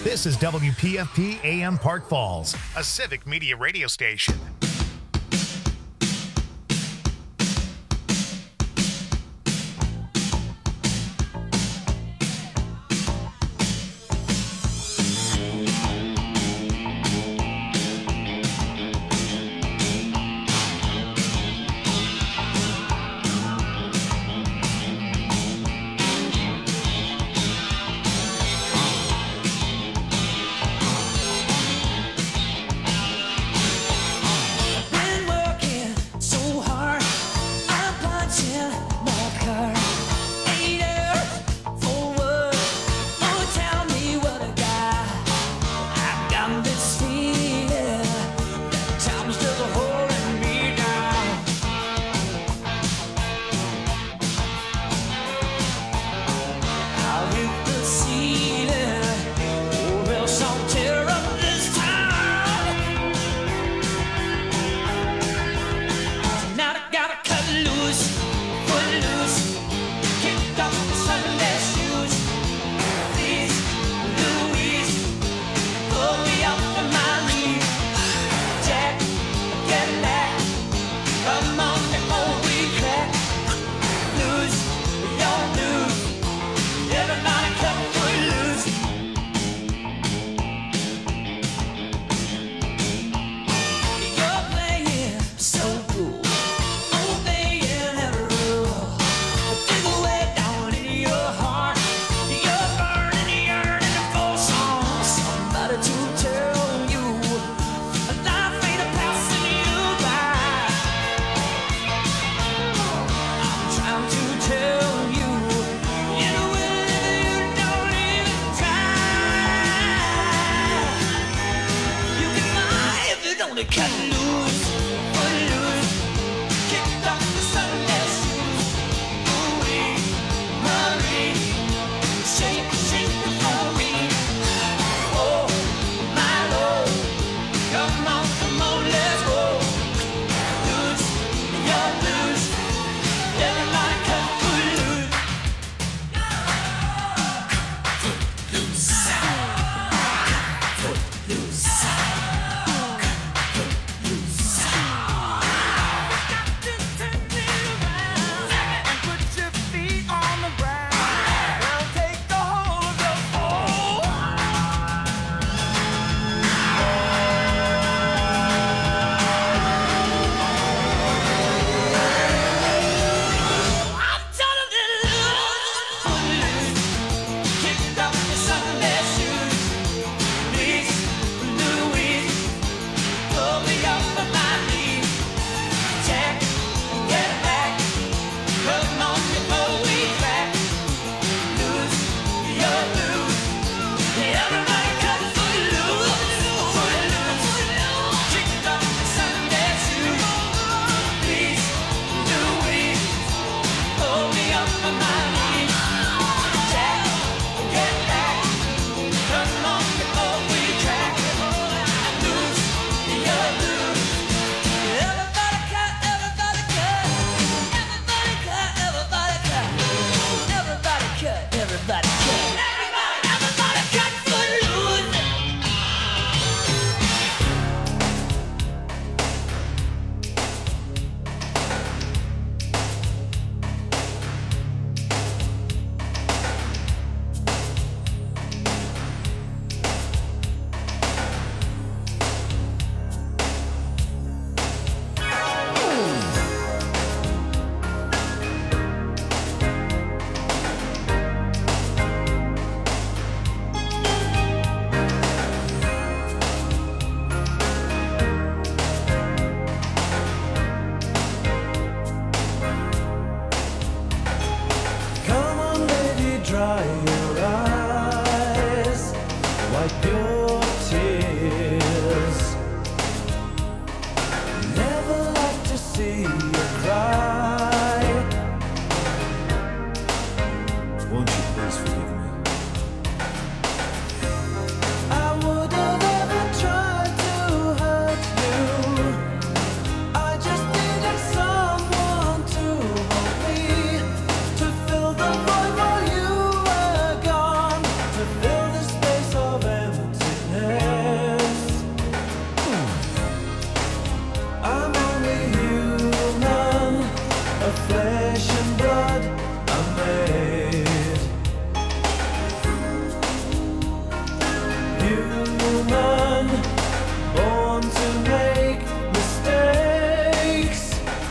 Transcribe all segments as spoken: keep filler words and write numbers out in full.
This is W P F P A M Park Falls, a civic media radio station. flesh and blood are made. Human, born to make mistakes.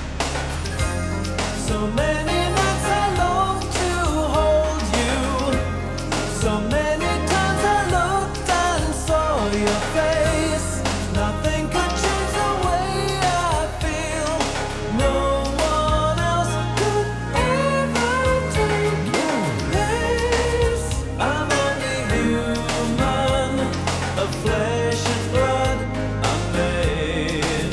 So many nights I long to hold you. So many times I looked and saw your face. Nothing could change the way I feel. No one else could ever take your place. I'm only human, of flesh and blood I'm made.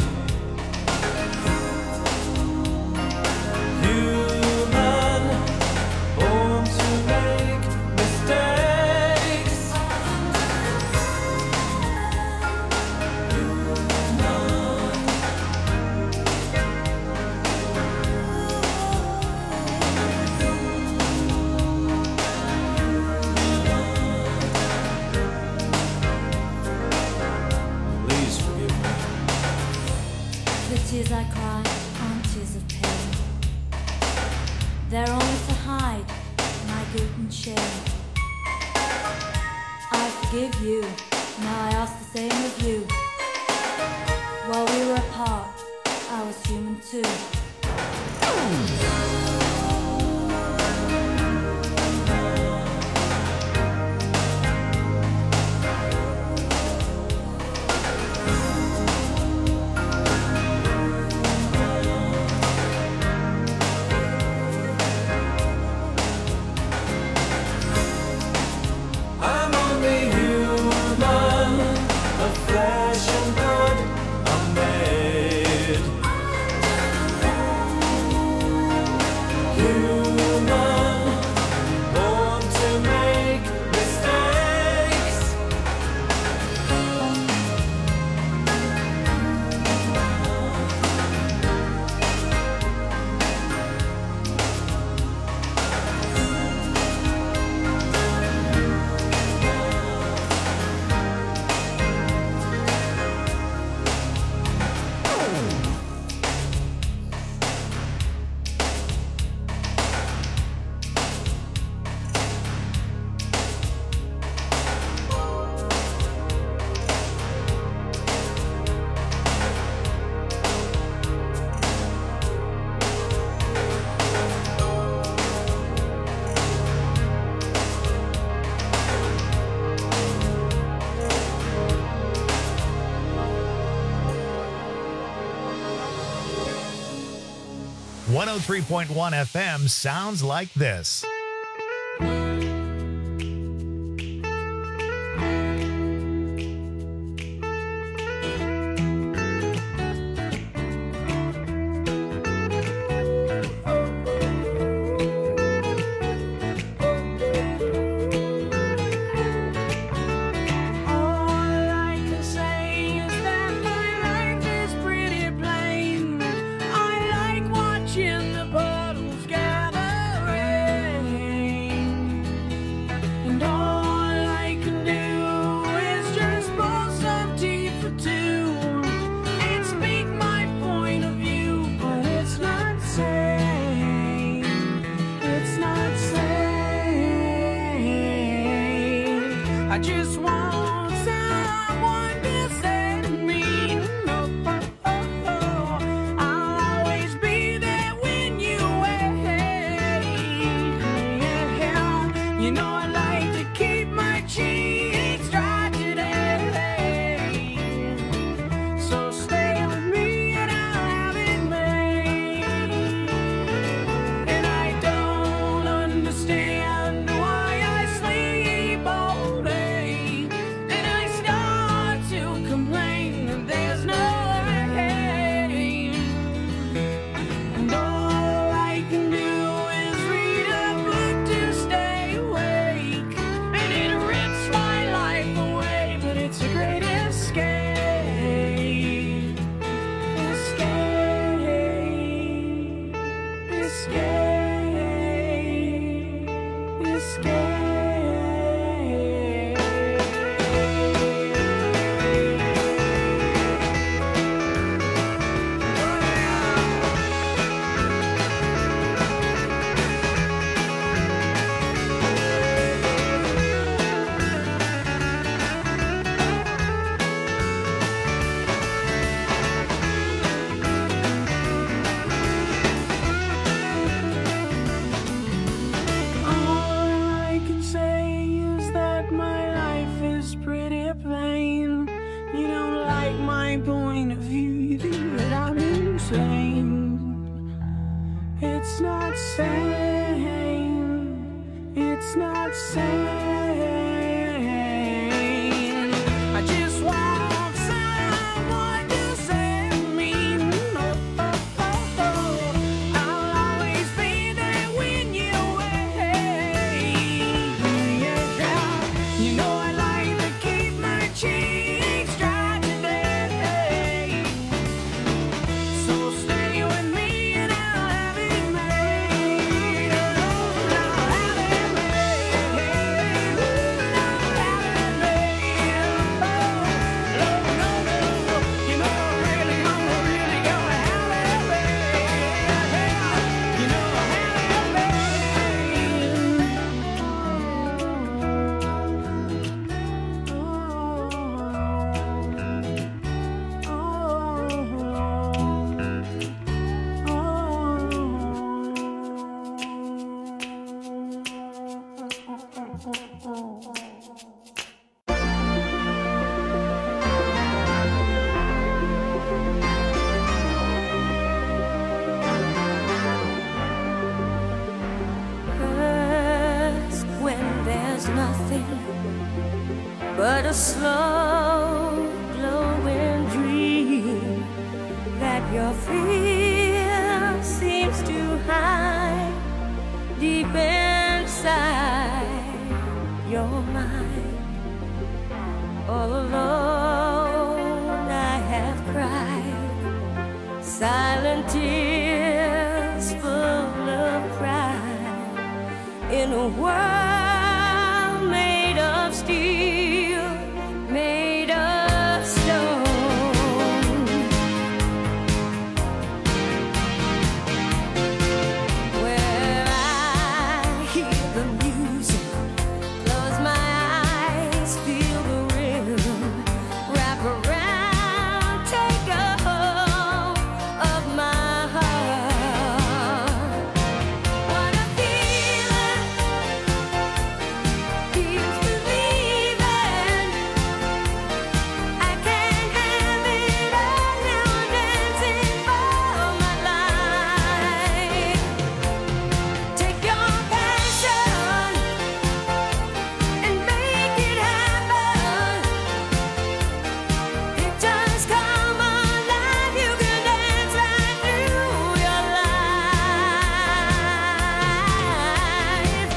Human, born to make mistakes. Please forgive me. The tears I cry aren't tears of pain. They're only to hide my guilt and shame. I forgive you, now I ask the same of you. While we were apart, I was human too. I'm only human, of flesh and blood I'm made. Human, born to make mistakes. one oh three point one F M sounds like this. All I can say is that my life is pretty plain. I like watching the puddles gather rain. And all I can do is just pour some tea for two and speak my point of view. But it's not sane. It's not sane. I just want someone to say to me, oh, oh, oh, oh, I'll always be there when you wait. Yeah, you know I like to keep my cheeks dry today. So stay with me and I'll have it made. And I don't understand why I sleep all day. insane. I just want someone to save me. Oh, oh, oh, oh. I'll always be there when you're away. Yeah, yeah. You know I like to keep my cheeks dry today. So stay with me and I'll have it made. I'll have it made. I'll have it made. Oh, no, no, no. You know I'm really, I'm really gonna have it made. You know I'll have First, when there's nothing but a slow glowing dream that your fear seems to hide deep inside your mind. All alone I have cried silent tears full of pride in a world made of steel, made of stone, where I hear the music, close my eyes, feel the rhythm, wrap around, take a hold of my heart. What a feeling, feels believing. I can't have it all now, I'm dancing for my life. Take your passion and make it happen. Pictures come alive, you can dance right through your life.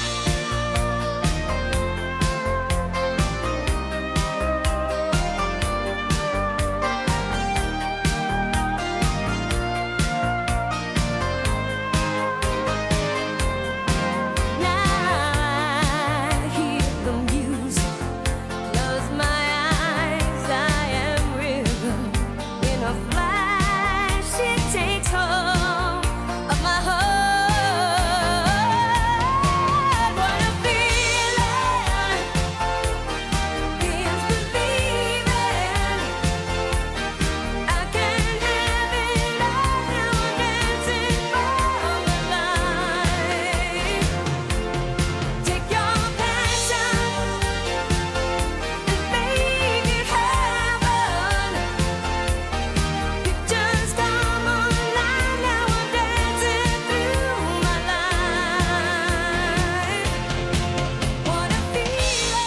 Now I hear the music, close my eyes, I am rhythm. In a flash, it takes hold of my heart. What a feeling, feels believing. I can't have it all now, I'm dancing for my life. Take your passion and make it happen. Pictures come alive, now I'm dancing through my life. What a feeling.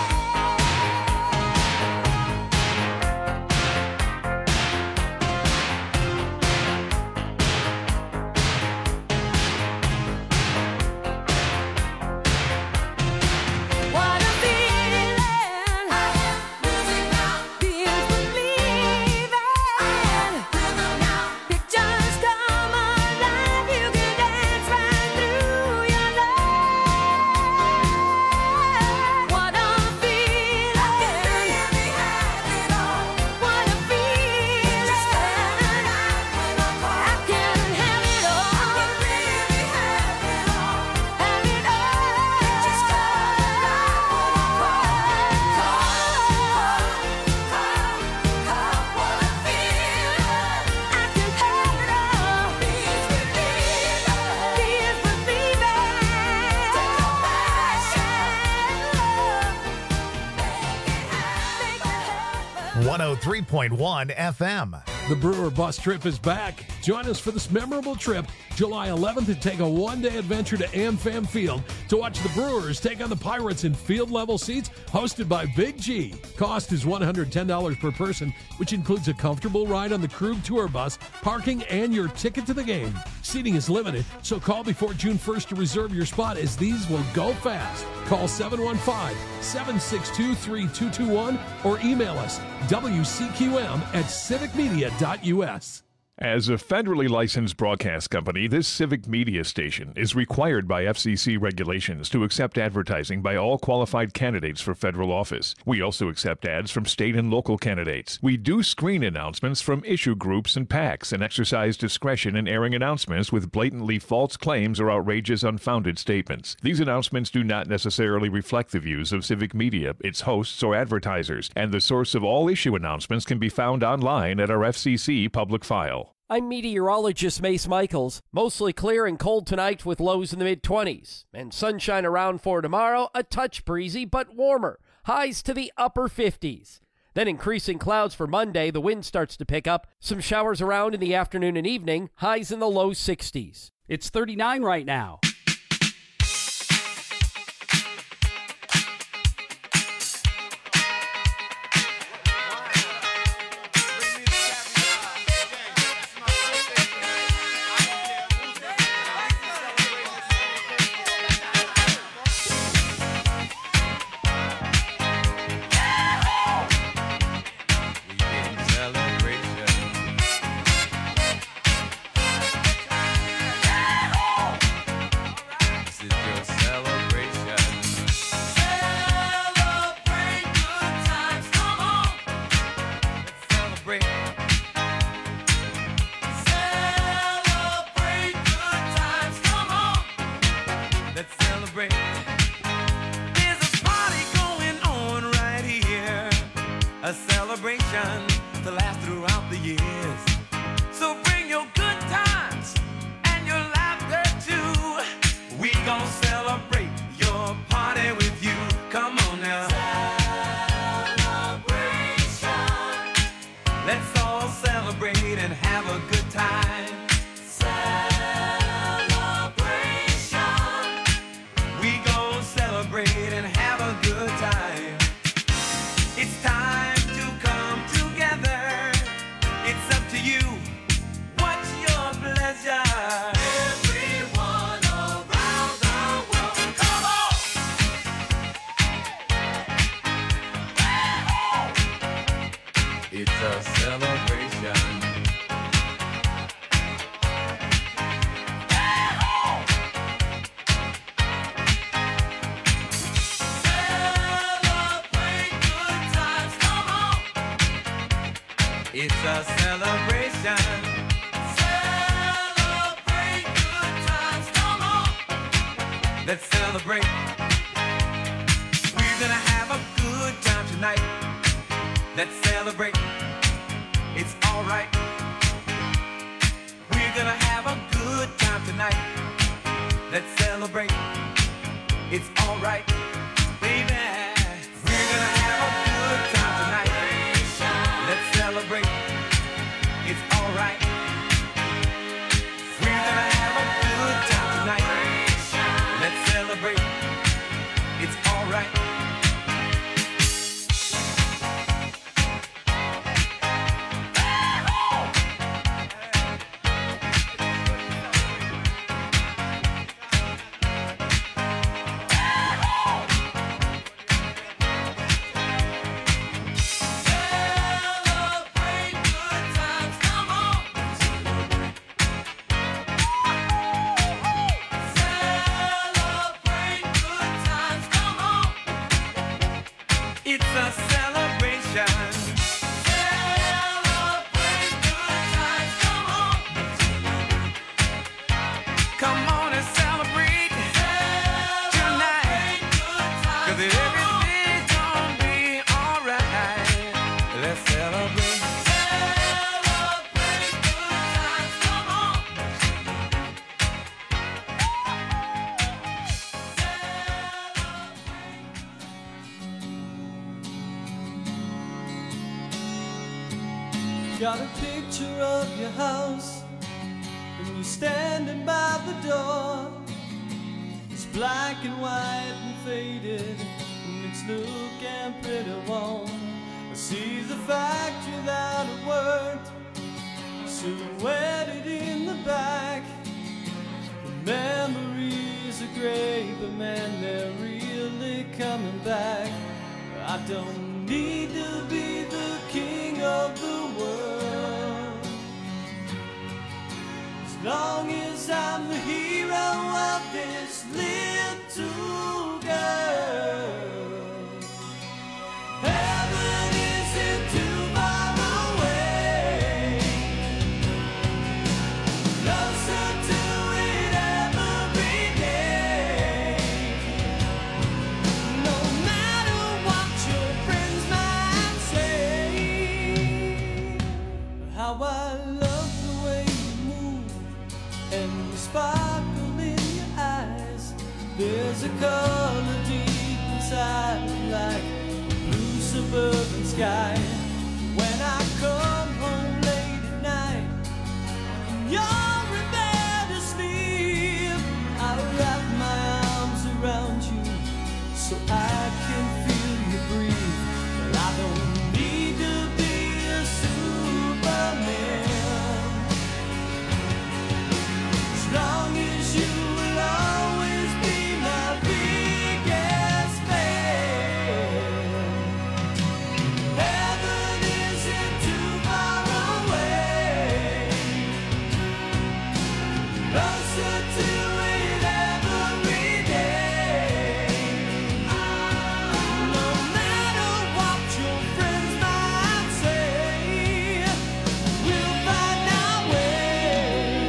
What a feeling. I am losing now. Feels believing. I am rhythm now. Pictures come alive. You can dance right through your life. What a feeling. I can really have it all. What a feeling. Just come alive when I call. I can have it all. I can really have it all. Have it all. Just come alive when I call. Call, call, call, call. What a feeling. I can have it all. Please believe it. Please believe it. Take your passion. Make it happen. one oh three point one F M. The Brewer Bus Trip is back. Join us for this memorable trip, July eleventh, and take a one-day adventure to AmFam Field to watch the Brewers take on the Pirates in field-level seats hosted by Big G. Cost is one hundred ten dollars per person, which includes a comfortable ride on the Krug Tour Bus, parking, and your ticket to the game. Seating is limited, so call before June first to reserve your spot, as these will go fast. Call seven one five, seven six two, three two two one or email us W C Q M at civic media dot U S. As a federally licensed broadcast company, this civic media station is required by F C C regulations to accept advertising by all qualified candidates for federal office. We also accept ads from state and local candidates. We do screen announcements from issue groups and PACs and exercise discretion in airing announcements with blatantly false claims or outrageous, unfounded statements. These announcements do not necessarily reflect the views of civic media, its hosts, or advertisers, and the source of all issue announcements can be found online at our F C C public file. I'm meteorologist Mace Michaels. Mostly clear and cold tonight with lows in the mid-twenties. And sunshine around for tomorrow, a touch breezy but warmer. Highs to the upper fifties. Then increasing clouds for Monday, the wind starts to pick up. Some showers around in the afternoon and evening, highs in the low sixties. It's thirty-nine right now. Got a picture of your house, and you're standing by the door. It's black and white and faded, and it's looking pretty warm. I see the factory that it worked, silhouetted in the back. The memories are great, but man, they're really coming back. I don't need to be the king of the world, as long as I'm the hero of this little girl. Heaven isn't too far away, closer to it every day. No matter what your friends might say, how I love the way you move and the sparkle in your eyes. There's a color deep inside, like a blue suburban sky. When I come home late at night, and you're in bed asleep, I wrap my arms around you so I can feel you breathe. But I don't need to be a Superman, as long as you will always be my biggest fan. Heaven isn't too far away, closer to it every day. No matter what your friends might say, we'll find our way.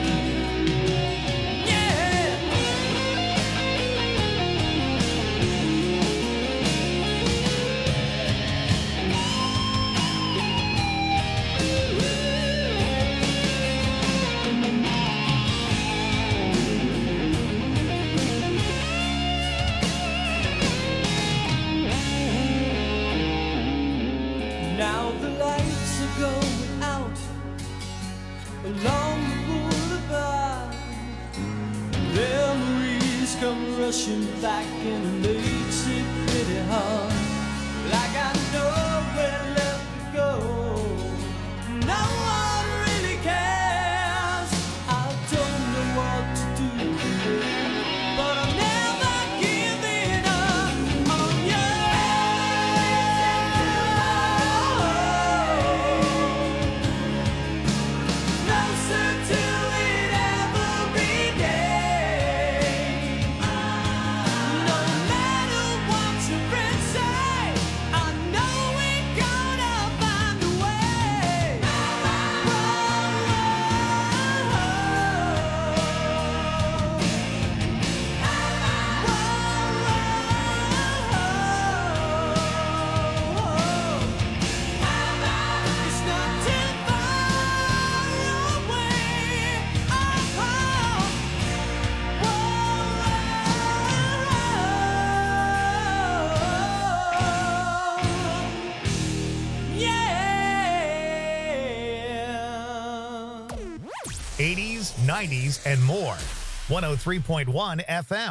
Yeah. Now the lights are going out along the boulevard. Memories come rushing back and it makes it pretty hard. Like I know where left to go. No one really cares. I don't know what to do, but I'm never giving up on you. Closer to it every day. No matter what your friends say, I know we're gonna find a way. It's not too far away. Yeah. eighties, nineties, and more. one oh three point one F M.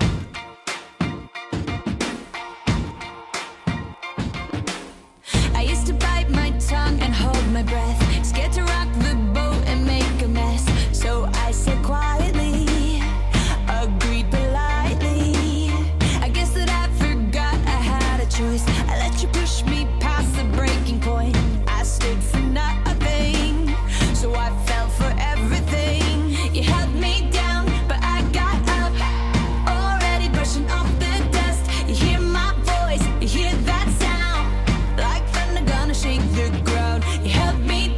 I used to bite my tongue and hold my breath, scared to rock the boat and make a mess. So I said quietly, agreed politely. I guess that I forgot I had a choice. I let you push me past the breaking point. I stood for nothing, so I fell for everything. You held me down, but I got up, already brushing off the dust. You hear my voice, you hear that sound, like thunder gonna shake the ground. You held me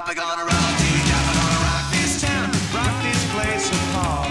Papa gonna rock, T V Papa gonna rock this town, rock this place apart.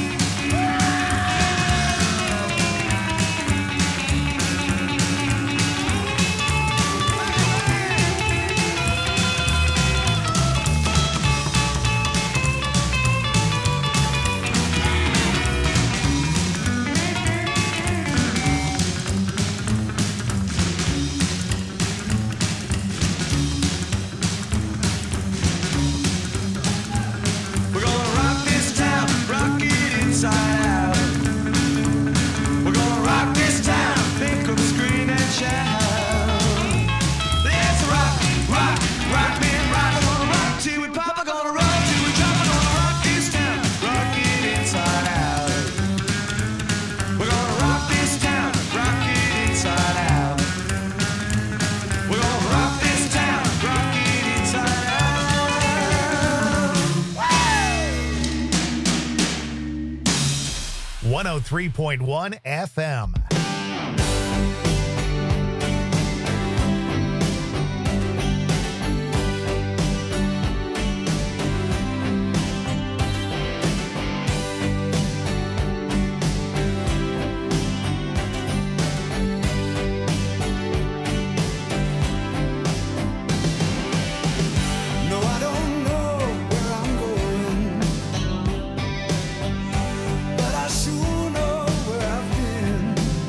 We're gonna rock this town, rock it inside out. We're gonna rock this town, think of scream and shout. Let's rock, rock, rock, man, rock. We're gonna rock till we pop, we're gonna rock till we drop. We're gonna rock this town, rock it inside out. We're gonna rock this town, rock it inside out. We're gonna rock this town, rock it inside out. one oh three point one F M. No, I don't know where I'm going, but I sure know where I've been.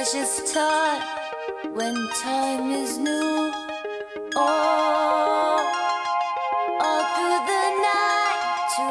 precious time when time is new. Oh, all through the night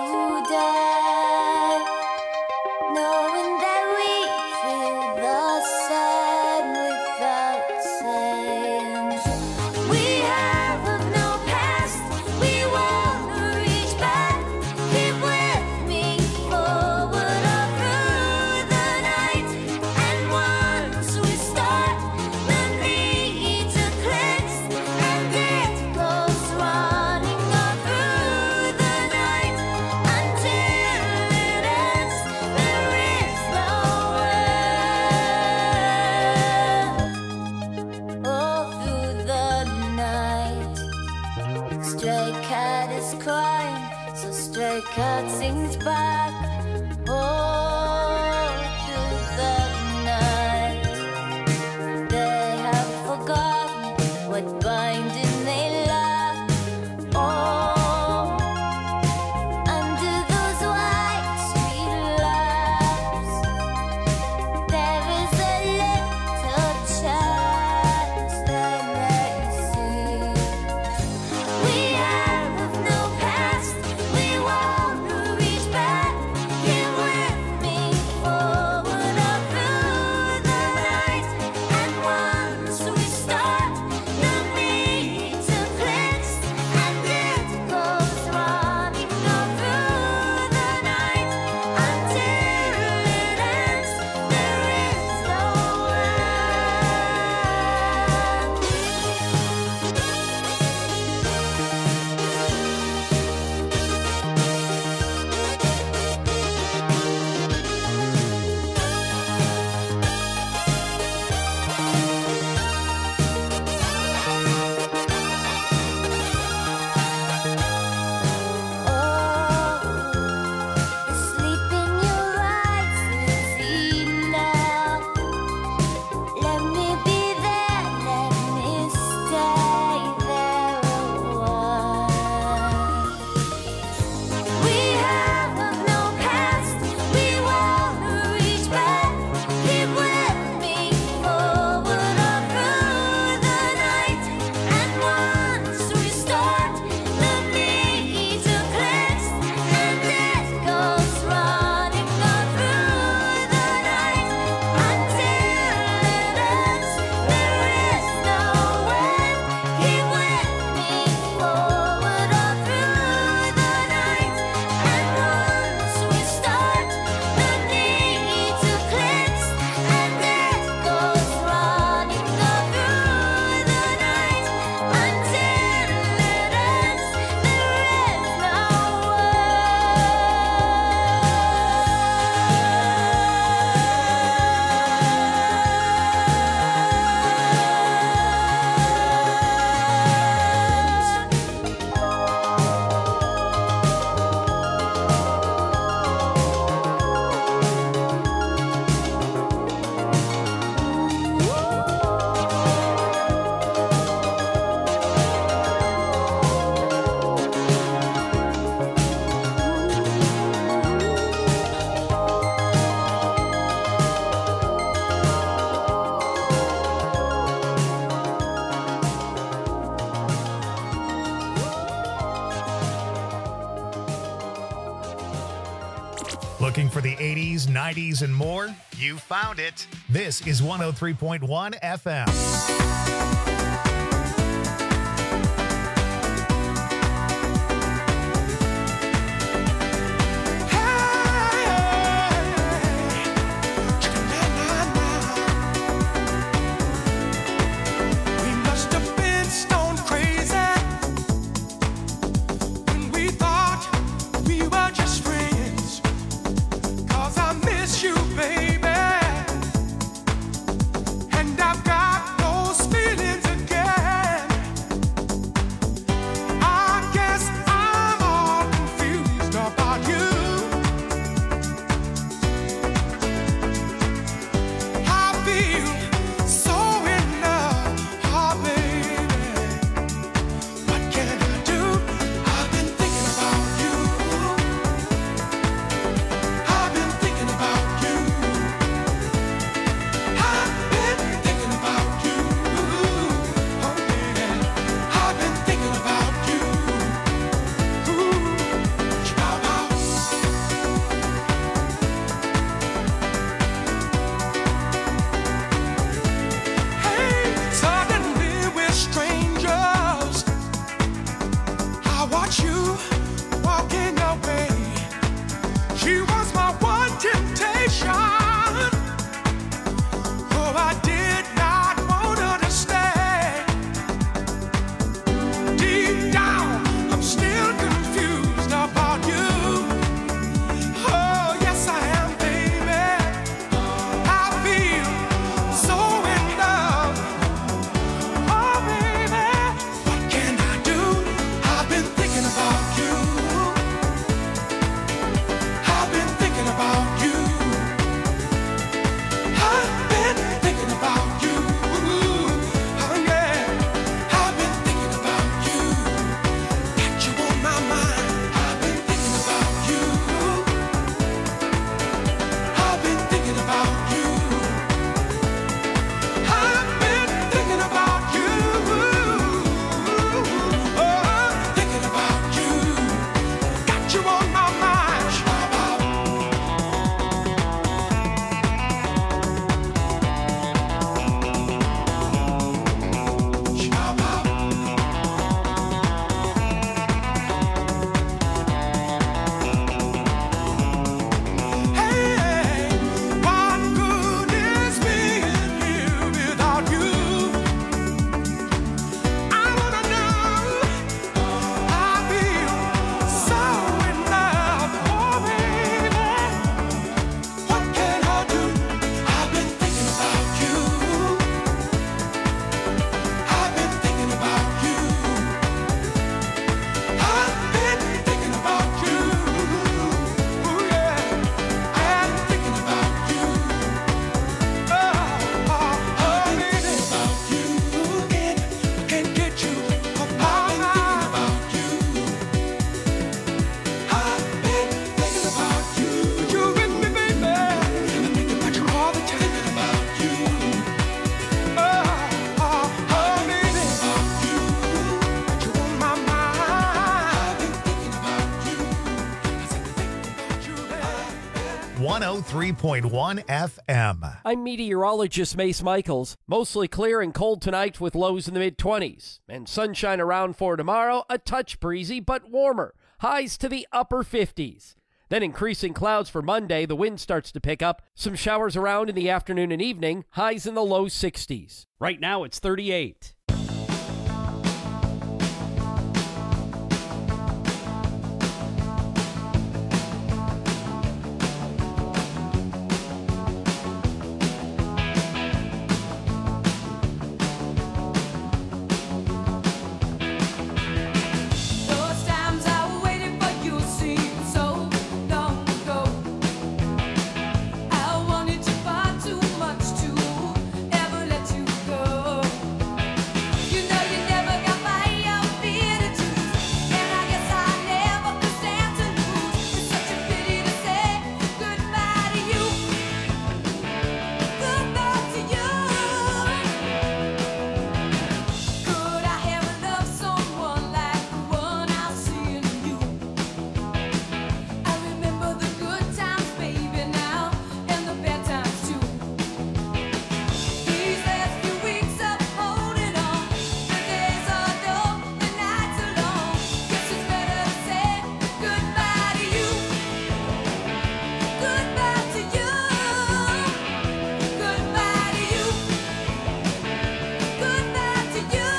today, knowing that we feel the same without saying. We have no past, we wanna reach back. Keep with me forward all through the night. And once we start, the need to cleanse, and it goes running all through the night until it ends. There is no end. All through the night, stray cat is crying, so stray cat sings back. All through the night, they have forgotten what binding they lack. Oh, under those white sweet laps, there is a little chance they may see. We have no past, we wanna reach back. Here with me forward all through the night. And once we start, the need to cleanse, and it goes running all through the night until it ends. There is no The sleep in your eyes is enough. Let me be there, let me stay there a while. We have no past, we wanna reach back. Keep with me forward all through the night. And once we start, the need to cleanse, and it goes running all through the night until it ends. There is no end. Keep with me forward all through the night. And once we start, the need to cleanse, and it goes running all through the night until it ends. There is no Looking for the eighties, nineties, and more? You found it. This is one oh three point one F M. We must have been stone crazy when we thought we were just friends. 'Cause I miss you, baby, and I've got those feelings again. oh three point one F M. I'm meteorologist Mace Michaels. Mostly clear and cold tonight with lows in the mid twenties. And sunshine around for tomorrow, a touch breezy but warmer. Highs to the upper fifties. Then increasing clouds for Monday, the wind starts to pick up. Some showers around in the afternoon and evening, highs in the low sixties. Right now it's thirty-eight. Those times I waited for you seem so long ago. I wanted you far too much to ever let you go. You know you never got my outfit to choose, and I guess I never could stand to lose. It's such a pity to say goodbye to you, goodbye to you. Could I ever love someone like the one I see in you? I remember the good times, baby, now, and the bad times too. These last few weeks of holding on, the days are dull, the nights are long. Guess it's better to say goodbye to you, goodbye to you, goodbye to you, goodbye to you.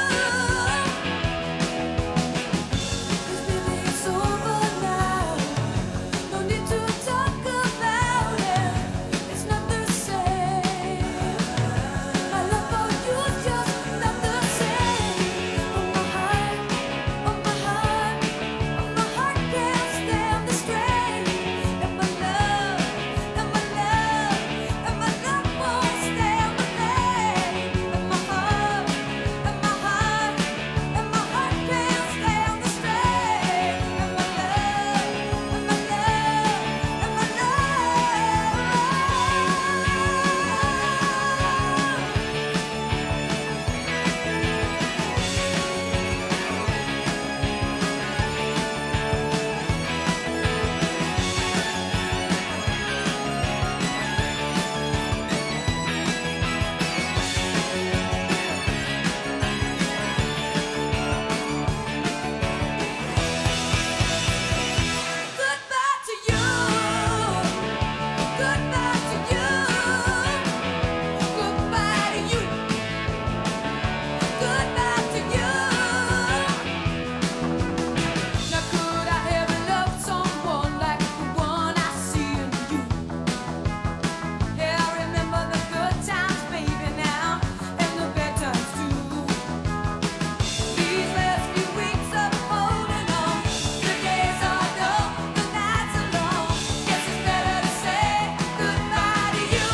'Cause baby, it's over now. No need to talk about it. It's not the same. My love for you is just not the same. Oh my heart, oh my heart, oh my heart can't stand the strain. And my love, and my love, and my love won't stand the pain. And my heart, and my heart, and my heart can't stand the strain. And my love, and my love, and my goodbye to you, goodbye to you, goodbye to you, goodbye to you. Now could I ever love someone like the one I see in you? Yeah, I remember the good times, baby, now, and the bad times too. These last few weeks of holding on, the days are dull, the nights are long. Guess it's better to say goodbye to you,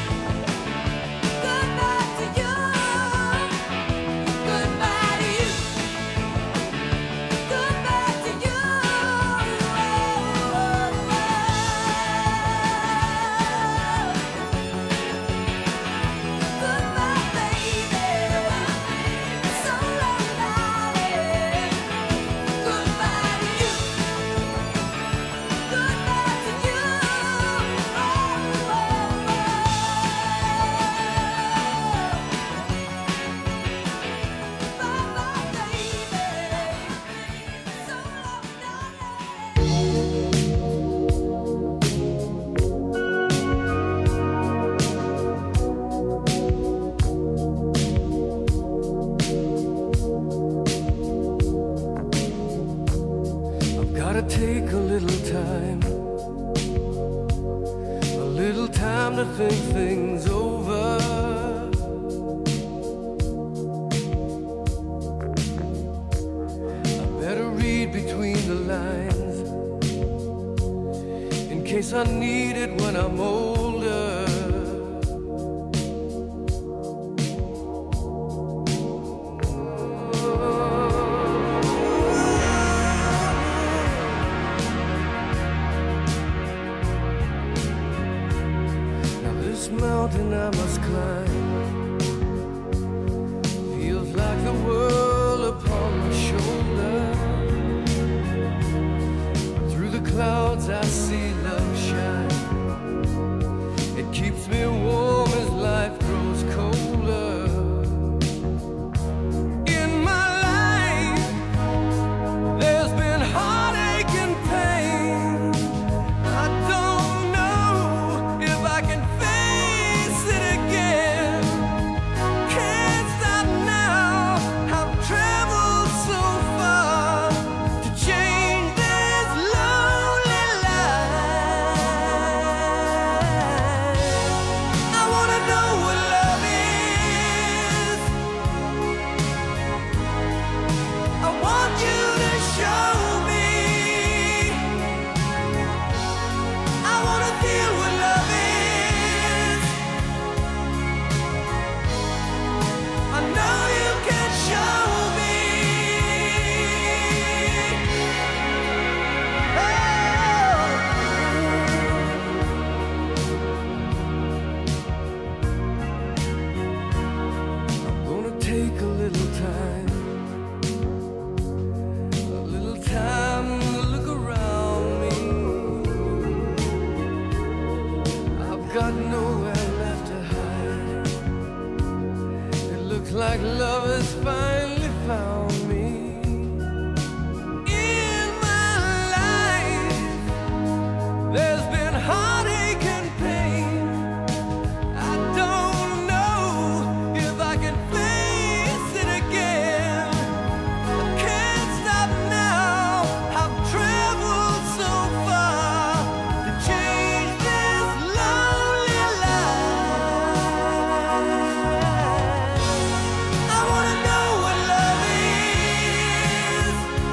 goodbye to you, goodbye to you, goodbye to you. Goodbye, baby. So long, darling. Goodbye to you. Goodbye to you. Bye-bye, baby. So long, darling. I've gotta take a little time, a little time to think things over. I better read between the lines in case I need it when I'm older. Now this mountain I must climb feels like the world upon my shoulder. Through the clouds I see love shine. Looks like love has finally found me. In my life, there's been heartache and pain. I don't know if I can face it again. I can't stop now. I've traveled so far to change this lonely life. I wanna know what love is.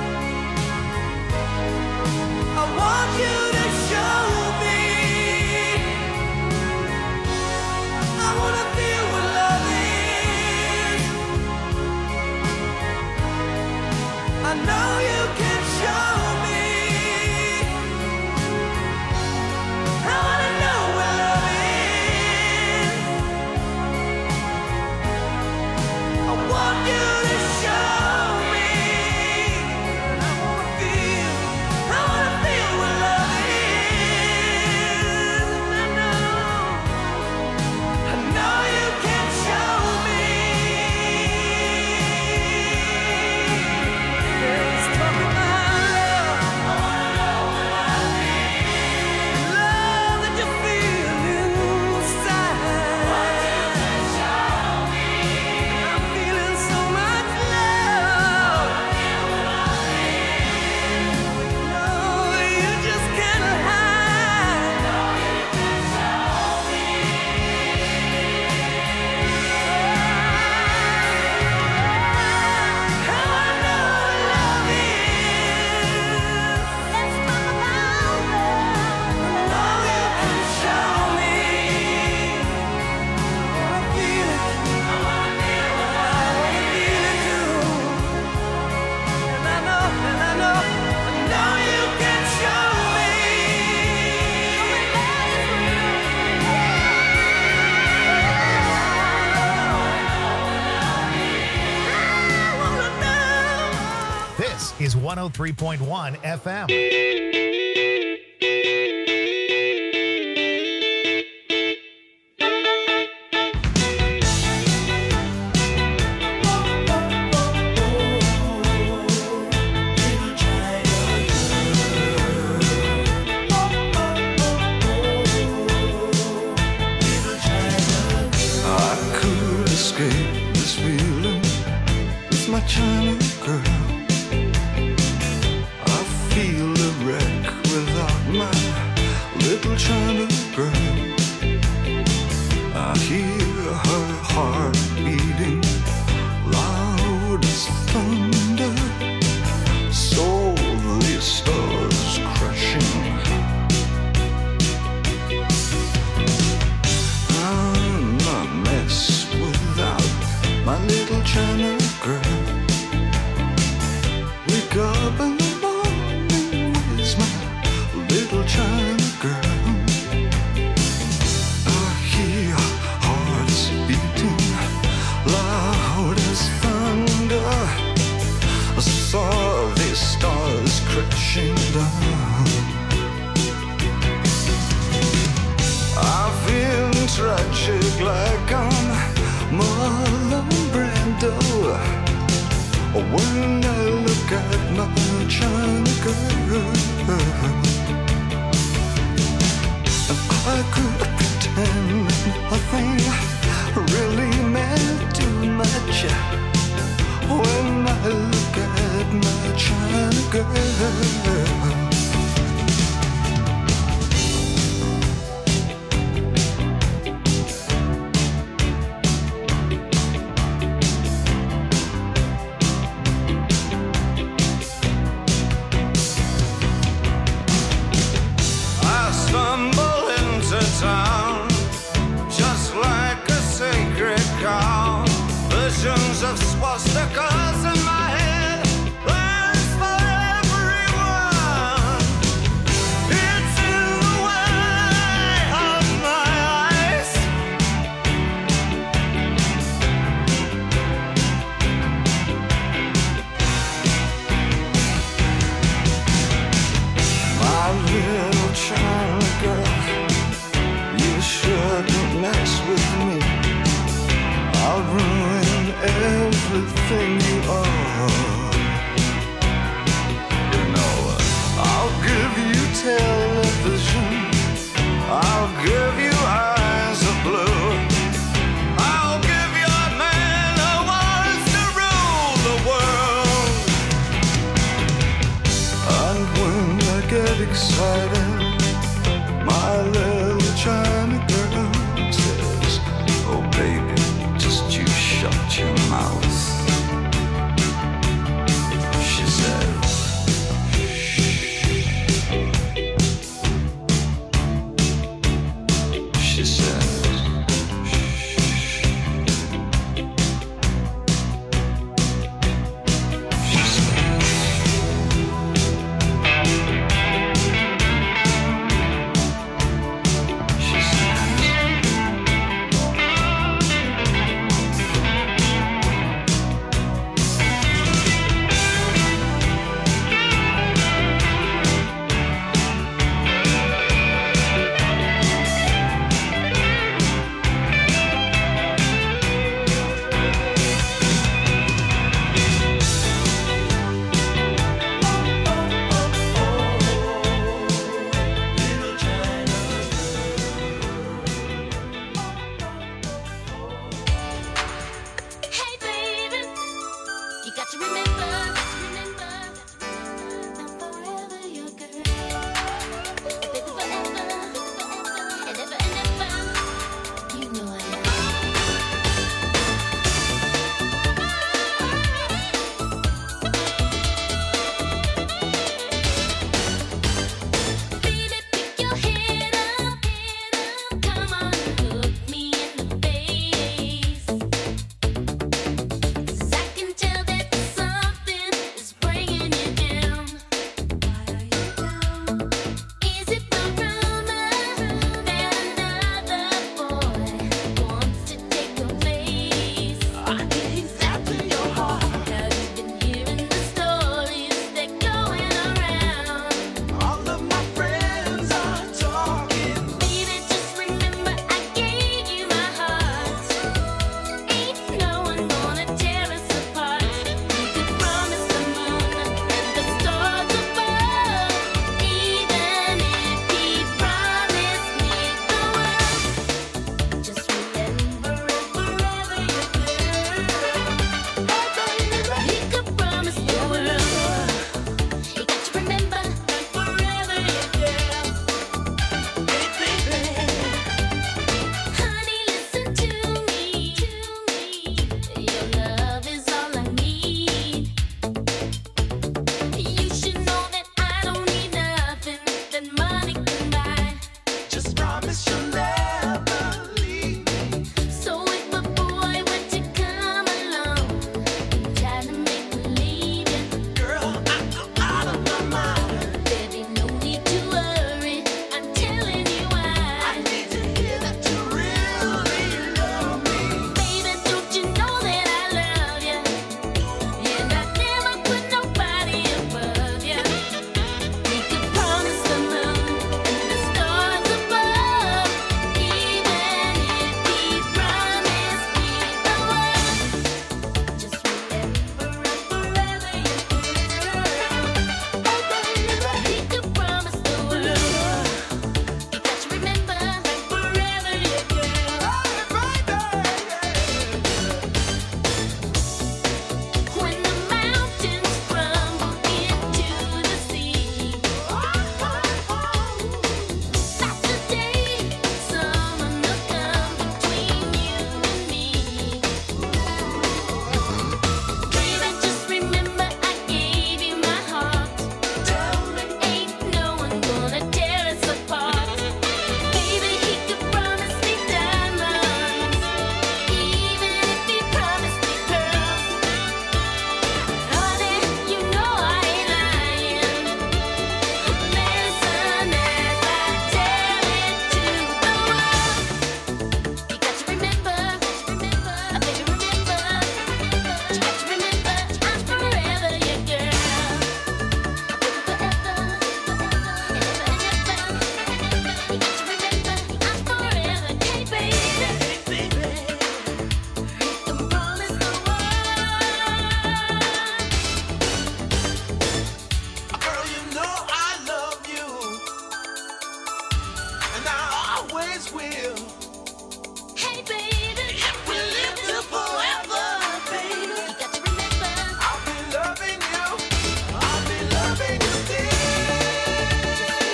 I want you to show me. I wanna feel what love is. I know you can show me. I wanna know what love is. I want you to show me. I wanna feel, I wanna feel what love is. I know, I know you can show me. Let's talk about love. I wanna know what love is. Love that you feel inside. Want you to show me. I'm feeling so much love. No, you just can't hide. No, you can show me. I wanna know what love is. Let's talk about love. No, you can show me. I wanna feel it. I wanna feel what love is. I wanna feel it too. And I know, and I know, I know you can show me. I wanna know. This is one oh three point one F M. I could escape this feeling with my China girl. I feel a wreck without my little China girl. I hear her heart beating loud as thunder. So the stars crashing. I'm a mess without my little China girl. Wake up in the morning with my little China girl. I hear hearts beating loud as thunder. I saw the stars crashing down. I feel tragic like I'm Marlon Brando when I look at my China girl. I could pretend nothing really meant too much when I look at my China girl. I stumble into town. everything you are. You know, I'll give you television, I'll give you eyes of blue, I'll give you a man who wants to rule the world. And when I get excited,